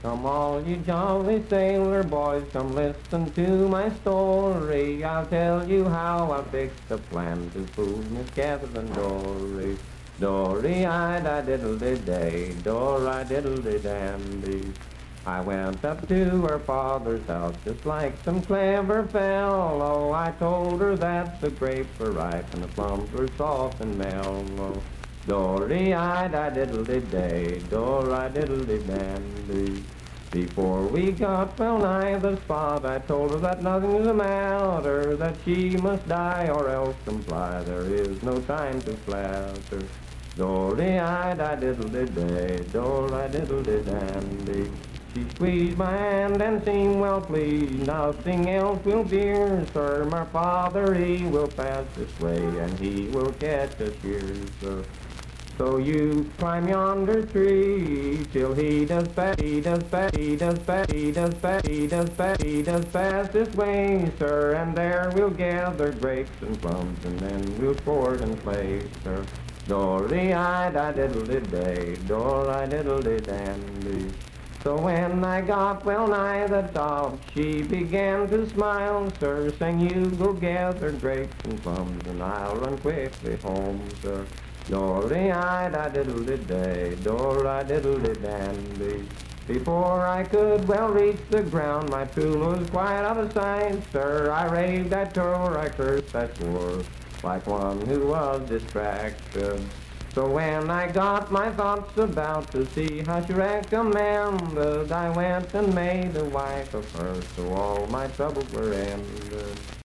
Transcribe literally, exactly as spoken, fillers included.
Come all you jolly sailor boys, come listen to my story. I'll tell you how I fixed a plan to fool Miss Catherine Dory. Dory-I-da-diddle-day, Dor-I-diddle-dandy. I went up to her father's house just like some clever fellow. I told her that the grapes were ripe and the plums were soft and mellow. Dory-I-da-diddle-day, Dor-I-diddle-dandy. Before we got well nigh the spot, I told her that nothing was the matter, that she must die or else comply. There is no time to flatter. Dory-I-da-diddle-day, Dor-I-diddle-dandy. She squeezed my hand and seemed well pleased. Nothing else will fear, sir. My father, he will pass this way, and he will catch us here, sir. So you climb yonder tree till he does pass, he does pass, he does pass, he does pass, he does pass, he does pass this way, sir. And there we'll gather grapes and plums, and then we'll sport and play, sir. Dory-I-da-diddle-day, Dor-I-diddle-dandy. So when I got well nigh the top, she began to smile, sir, saying, you go gather grapes and plums, and I'll run quickly home, sir. Dory-I-da-diddle-day, Dor-I-diddle-dandy. Before I could well reach the ground, my tool was quite out of sight, sir. I raved, I tore, I cursed, I swore, like one who was distracted. So when I got my thoughts about to see how she recommended, I went and made a wife of her, so all my troubles were ended.